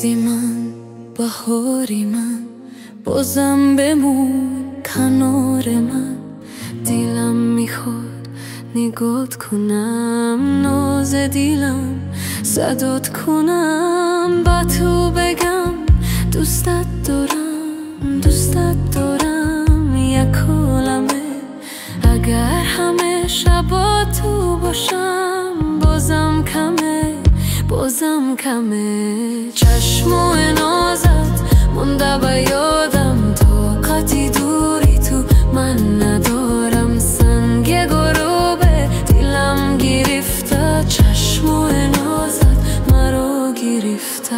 روزی من، بهاری من، بازم بمون کنار من. دیلم میخواد نگات کنم، ناز دیلم صدات کنم، با تو بگم دوستت دارم، دوستت دارم. یک عالمه اگر همه شبا تو باشم، بازم کمه، بازم کمه. چشم و نازت مونده به یادم، طاقتی دوری تو من ندارم. سنگ غروبه دیلم گرفته، چشم و نازت مرا گرفته.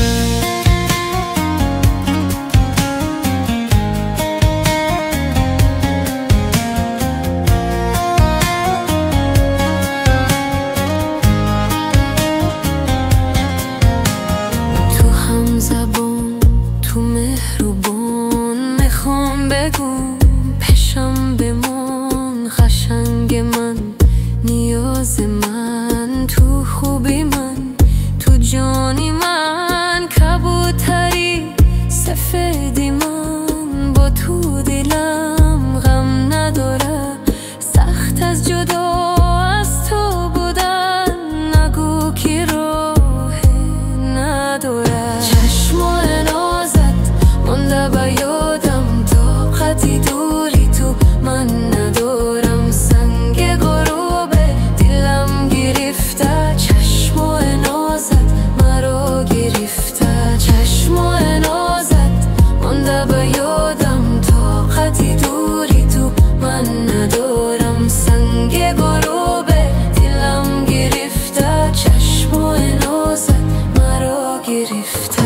تو مهربان میخوام بگو پیشم بمان، خشنگ من، نیاز من، تو خوبی من، تو جانی من، کبوتری سفیدی من. با تو دلم غم نداره، سخت از جدا از تو بودن، نگو که راه نداره. چشم و مونده به یادم، طاقتی دوری تو من ندارم. سنگ غروبه دیلم گرفته، چشم و نازت مرا گرفته. چشم و نازت مونده به یادم، طاقتی دوری تو من ندارم. سنگ غروبه دیلم گرفته، چشم و نازت مرا گرفته.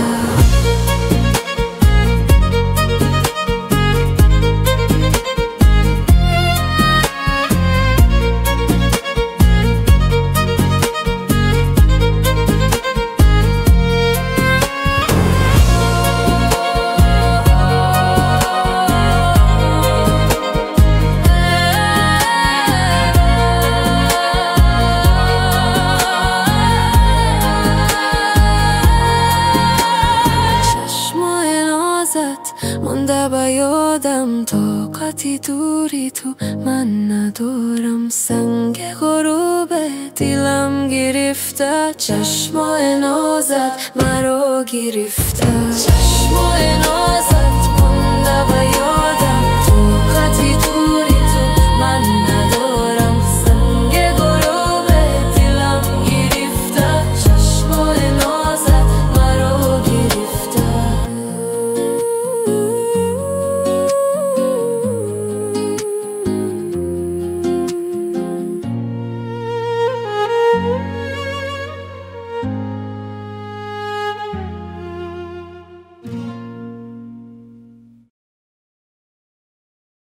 مونده به یادم، طاقتی دوری تو من ندارم. سنگ غروبه دیلم گرفته، چشم و نازت مرا گرفته. چشم و نازت مونده به یادم.